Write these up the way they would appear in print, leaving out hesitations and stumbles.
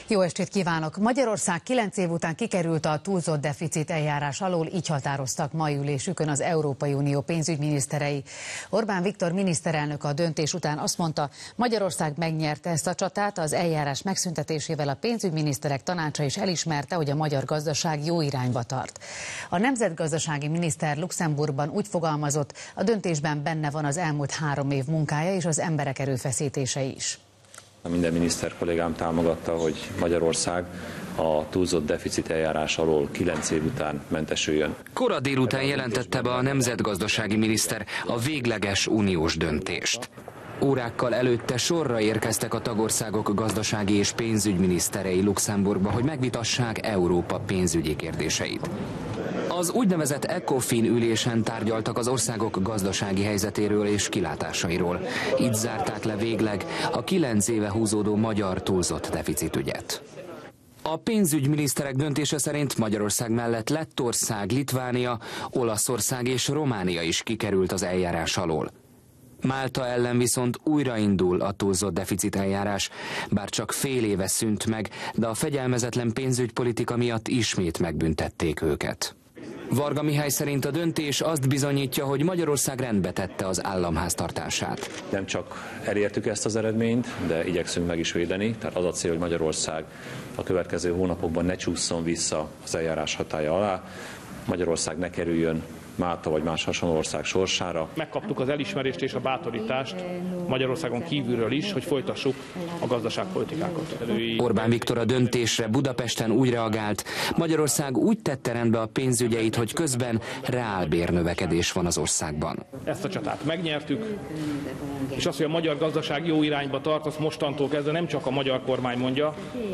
Jó estét kívánok! Magyarország 9 év után kikerült a túlzott deficit eljárás alól, így határoztak mai ülésükön az Európai Unió pénzügyminiszterei. Orbán Viktor miniszterelnök a döntés után azt mondta, Magyarország megnyerte ezt a csatát, az eljárás megszüntetésével a pénzügyminiszterek tanácsa is elismerte, hogy a magyar gazdaság jó irányba tart. A nemzetgazdasági miniszter Luxemburgban úgy fogalmazott, a döntésben benne van az elmúlt 3 év munkája és az emberek erőfeszítései is. Minden miniszter kollégám támogatta, hogy Magyarország a túlzott deficit eljárás alól 9 év után mentesüljön. Kora délután jelentette be a nemzetgazdasági miniszter a végleges uniós döntést. Órákkal előtte sorra érkeztek a tagországok gazdasági és pénzügyminiszterei Luxemburgba, hogy megvitassák Európa pénzügyi kérdéseit. Az úgynevezett ECOFIN ülésen tárgyaltak az országok gazdasági helyzetéről és kilátásairól. Így zárták le végleg a 9 éve húzódó magyar túlzott deficitügyet. A pénzügyminiszterek döntése szerint Magyarország mellett Lettország, Litvánia, Olaszország és Románia is kikerült az eljárás alól. Málta ellen viszont újraindul a túlzott deficit eljárás, bár csak fél éve szűnt meg, de a fegyelmezetlen pénzügypolitika miatt ismét megbüntették őket. Varga Mihály szerint a döntés azt bizonyítja, hogy Magyarország rendbe tette az államháztartását. Nem csak elértük ezt az eredményt, de igyekszünk meg is védeni. Tehát az a cél, hogy Magyarország a következő hónapokban ne csússzon vissza az eljárás hatálya alá. Magyarország ne kerüljön Málta vagy más hasonló ország sorsára. Megkaptuk az elismerést és a bátorítást Magyarországon kívülről is, hogy folytassuk a gazdaságpolitikákat. Orbán Viktor a döntésre Budapesten úgy reagált, Magyarország úgy tette rendbe a pénzügyeit, hogy közben reálbérnövekedés van az országban. Ezt a csatát megnyertük, és azt, hogy a magyar gazdaság jó irányba tart, azt mostantól kezdve nem csak a magyar kormány mondja,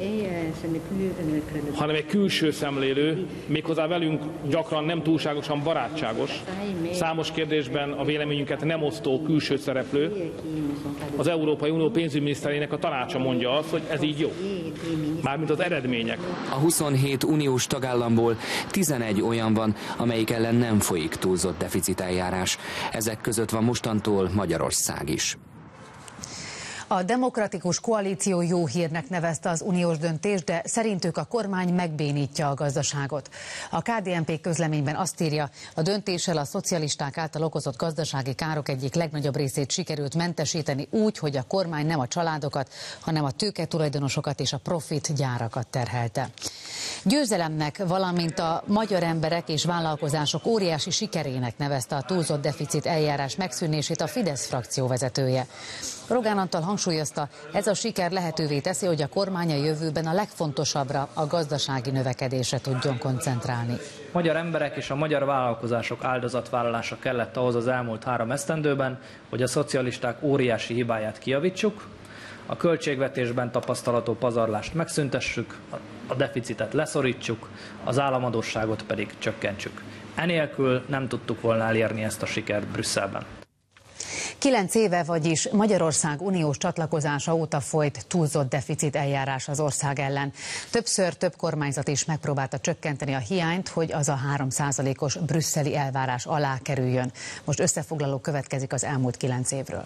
hanem egy külső szemlélő, méghozzá velünk gyakran nem túlságosan barátságos, számos kérdésben a véleményünket nem osztó külső szereplő, az Európai Unió pénzügyminiszterének a tanácsa mondja azt, hogy ez így jó. Mármint az eredmények. A 27 uniós tagállamból 11 olyan van, amelyik ellen nem folyik túlzott deficit eljárás. Ezek között van mostantól Magyarország is. A Demokratikus Koalíció jó hírnek nevezte az uniós döntést, de szerintük a kormány megbénítja a gazdaságot. A KDNP közleményben azt írja, a döntéssel a szocialisták által okozott gazdasági károk egyik legnagyobb részét sikerült mentesíteni úgy, hogy a kormány nem a családokat, hanem a tőketulajdonosokat és a profit gyárakat terhelte. Győzelemnek, valamint a magyar emberek és vállalkozások óriási sikerének nevezte a túlzott deficit eljárás megszűnését a Fidesz frakció vezetője. Rogán Antal hangsúlyozta, ez a siker lehetővé teszi, hogy a kormány a jövőben a legfontosabbra, a gazdasági növekedésre tudjon koncentrálni. A magyar emberek és a magyar vállalkozások áldozatvállalása kellett ahhoz az elmúlt 3 esztendőben, hogy a szocialisták óriási hibáját kijavítsuk, a költségvetésben tapasztalható pazarlást megszüntessük, a deficitet leszorítsuk, az államadósságot pedig csökkentsük. Enélkül nem tudtuk volna elérni ezt a sikert Brüsszelben. 9 éve, vagyis Magyarország uniós csatlakozása óta folyt túlzott deficit eljárás az ország ellen. Többször több kormányzat is megpróbálta csökkenteni a hiányt, hogy az a 3%-os brüsszeli elvárás alá kerüljön. Most összefoglaló következik az elmúlt 9 évről.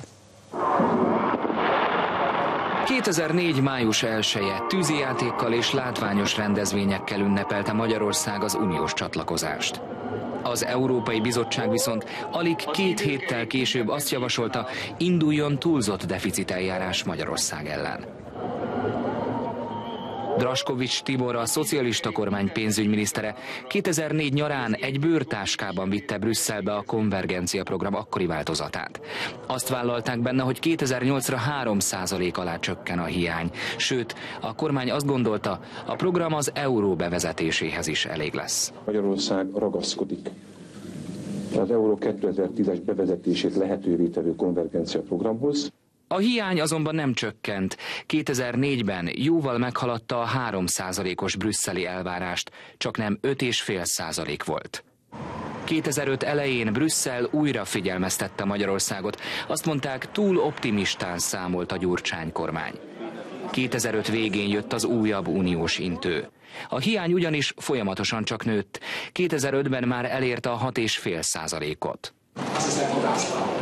2004. május 1-je tűzijátékkal és látványos rendezvényekkel ünnepelte Magyarország az uniós csatlakozást. Az Európai Bizottság viszont alig 2 héttel később azt javasolta, induljon túlzott deficit eljárás Magyarország ellen. Draskovics Tibor, a szocialista kormány pénzügyminisztere 2004 nyarán egy bőrtáskában vitte Brüsszelbe a konvergencia program akkori változatát. Azt vállalták benne, hogy 2008-ra 3% alá csökken a hiány. Sőt, a kormány azt gondolta, a program az euró bevezetéséhez is elég lesz. Magyarország ragaszkodik az euró 2010-es bevezetését lehetővé tevő konvergencia programhoz. A hiány azonban nem csökkent. 2004-ben jóval meghaladta a 3%-os brüsszeli elvárást, csaknem 5,5% volt. 2005 elején Brüsszel újra figyelmeztette Magyarországot. Azt mondták, túl optimistán számolt a Gyurcsány kormány. 2005 végén jött az újabb uniós intő. A hiány ugyanis folyamatosan csak nőtt. 2005-ben már elérte a 6,5%-ot.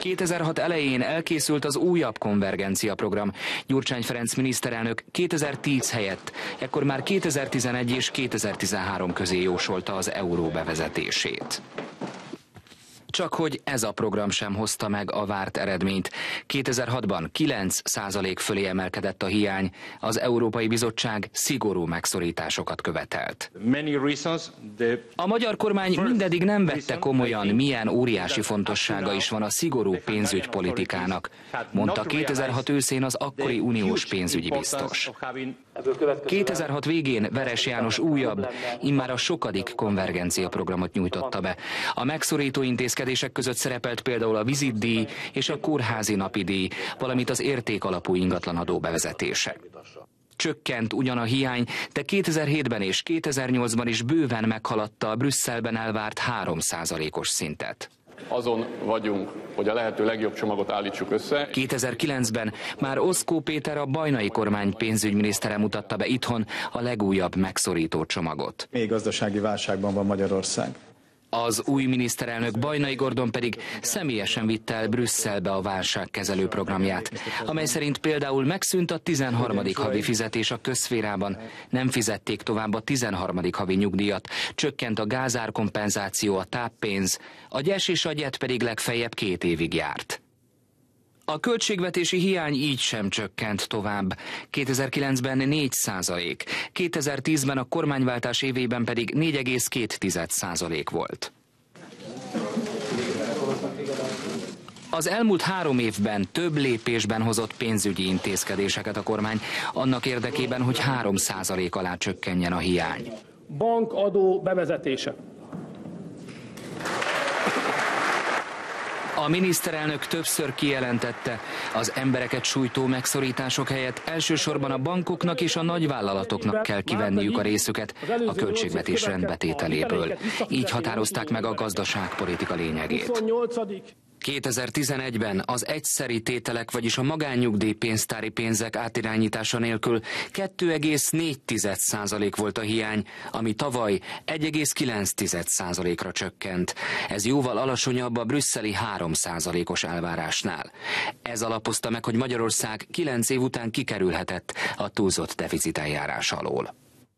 2006 elején elkészült az újabb konvergencia program. Gyurcsány Ferenc miniszterelnök 2010 helyett ekkor már 2011 és 2013 közé jósolta az euró bevezetését. Csak hogy ez a program sem hozta meg a várt eredményt. 2006-ban 9% fölé emelkedett a hiány, az Európai Bizottság szigorú megszorításokat követelt. A magyar kormány mindeddig nem vette komolyan, milyen óriási fontossága is van a szigorú pénzügypolitikának, mondta 2006 őszén az akkori uniós pénzügyi biztos. 2006 végén Veres János újabb, immár a sokadik konvergencia programot nyújtotta be. A megszorító intézkedések között szerepelt például a vizitdíj és a kórházi napidíj, valamint az értékalapú ingatlanadó bevezetése. Csökkent ugyan a hiány, de 2007-ben és 2008-ban is bőven meghaladta a Brüsszelben elvárt 3%-os szintet. Azon vagyunk, hogy a lehető legjobb csomagot állítsuk össze. 2009-ben már Oszkó Péter, a bajnai kormány pénzügyminisztere mutatta be itthon a legújabb megszorító csomagot. Még gazdasági válságban van Magyarország. Az új miniszterelnök Bajnai Gordon pedig személyesen vitte el Brüsszelbe a válságkezelő programját, amely szerint például megszűnt a 13. havi fizetés a közszférában, nem fizették tovább a 13. havi nyugdíjat, csökkent a gázárkompenzáció, a táppénz, a gyes és a gyet pedig legfeljebb 2 évig járt. A költségvetési hiány így sem csökkent tovább. 2009-ben 4%, 2010-ben a kormányváltás évében pedig 4,2% volt. Az elmúlt 3 évben több lépésben hozott pénzügyi intézkedéseket a kormány, annak érdekében, hogy 3% alá csökkenjen a hiány. Bankadó bevezetése. A miniszterelnök többször kijelentette, az embereket sújtó megszorítások helyett elsősorban a bankoknak és a nagyvállalatoknak kell kivenniük a részüket a költségvetés rendbetételéből. Így határozták meg a gazdaságpolitika lényegét. 2011-ben az egyszeri tételek, vagyis a magánnyugdíjpénztári pénzek átirányítása nélkül 2,4% volt a hiány, ami tavaly 1,9%-ra csökkent. Ez jóval alacsonyabb a brüsszeli 3%-os elvárásnál. Ez alapozta meg, hogy Magyarország 9 év után kikerülhetett a túlzott deficiteljárás alól.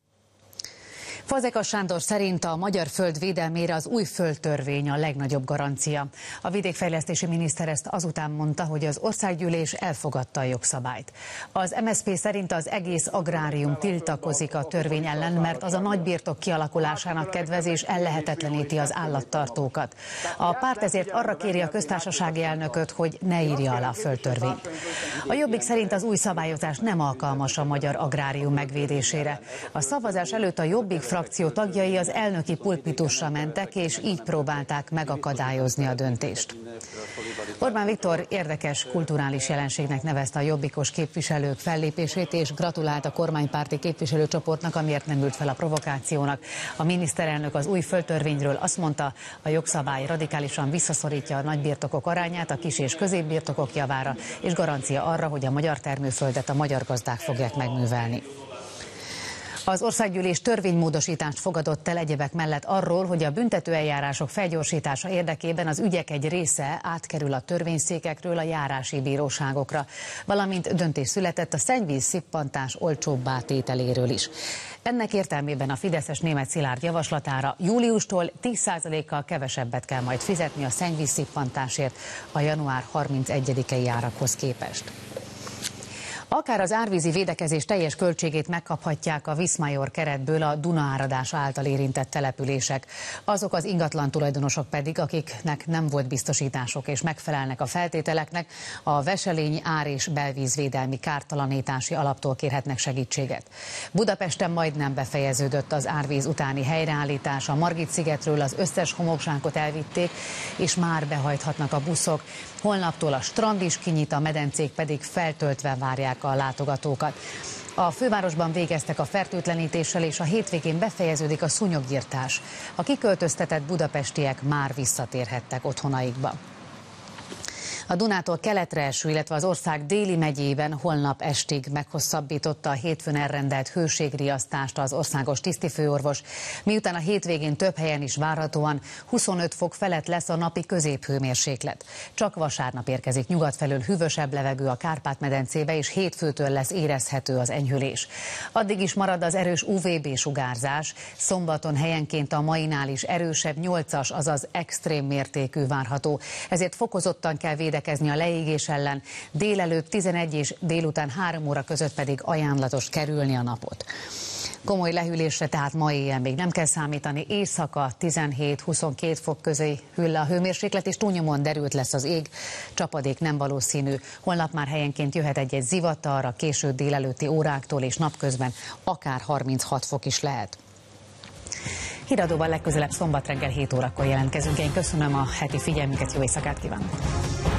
Fazekas Sándor szerint a magyar föld védelmére az új földtörvény a legnagyobb garancia. A vidékfejlesztési miniszter ezt azután mondta, hogy az országgyűlés elfogadta a jogszabályt. Az MSZP szerint az egész agrárium tiltakozik a törvény ellen, mert az a nagybirtok kialakulásának kedvez és ellehetetleníti az állattartókat. A párt ezért arra kéri a köztársasági elnököt, hogy ne írja alá a földtörvényt. A Jobbik szerint az új szabályozás nem alkalmas a magyar agrárium megvédésére. A szavazás előtt a Jobbik frakció tagjai az elnöki pulpitusra mentek, és így próbálták megakadályozni a döntést. Orbán Viktor érdekes kulturális jelenségnek nevezte a jobbikos képviselők fellépését, és gratulált a kormánypárti képviselőcsoportnak, amiért nem ült fel a provokációnak. A miniszterelnök az új földtörvényről azt mondta, a jogszabály radikálisan visszaszorítja a nagybirtokok arányát a kis- és középbirtokok javára, és garancia arra, hogy a magyar termőföldet a magyar gazdák fogják megművelni. Az országgyűlés törvénymódosítást fogadott el egyebek mellett arról, hogy a büntetőeljárások felgyorsítása érdekében az ügyek egy része átkerül a törvényszékekről a járási bíróságokra, valamint döntés született a szennyvíz szippantás olcsóbbá tételéről is. Ennek értelmében a fideszes Németh Szilárd javaslatára júliustól 10%-kal kevesebbet kell majd fizetni a szennyvíz szippantásért a január 31-i árakhoz képest. Akár az árvízi védekezés teljes költségét megkaphatják a Viszmajor keretből a Duna-áradás által érintett települések. Azok az ingatlan tulajdonosok pedig, akiknek nem volt biztosítások és megfelelnek a feltételeknek, a Veselény ár- és belvízvédelmi kártalanítási alaptól kérhetnek segítséget. Budapesten majdnem befejeződött az árvíz utáni helyreállítás, a Margit-szigetről az összes homokzsákot elvitték, és már behajthatnak a buszok. Holnaptól a strand is kinyit, a medencék pedig feltöltve várják a látogatókat. A fővárosban végeztek a fertőtlenítéssel, és a hétvégén befejeződik a szúnyogirtás. A kiköltöztetett budapestiek már visszatérhettek otthonaikba. A Dunától keletre eső, illetve az ország déli megyében holnap estig meghosszabbította a hétfőn elrendelt hőségriasztást az országos tisztifőorvos, miután a hétvégén több helyen is várhatóan 25 fok felett lesz a napi középhőmérséklet. Csak vasárnap érkezik nyugat felől hűvösebb levegő a Kárpát-medencébe, és hétfőtől lesz érezhető az enyhülés. Addig is marad az erős UVB-sugárzás, szombaton helyenként a mainál is erősebb 8-as, azaz extrém mértékű várható. Ezért fokozottan kell védekezni a leégés ellen, délelőtt 11 és délután 3 óra között pedig ajánlatos kerülni a napot. Komoly lehűlésre tehát ma éjjel még nem kell számítani, éjszaka 17-22 fok közé hűl a hőmérséklet, és túlnyomóan derült lesz az ég, csapadék nem valószínű. Holnap már helyenként jöhet egy zivatar a késő délelőtti óráktól, és napközben akár 36 fok is lehet. Híradóban legközelebb szombat reggel 7 órakor jelentkezünk. Én köszönöm a heti figyelmüket, jó éjszakát kívánok!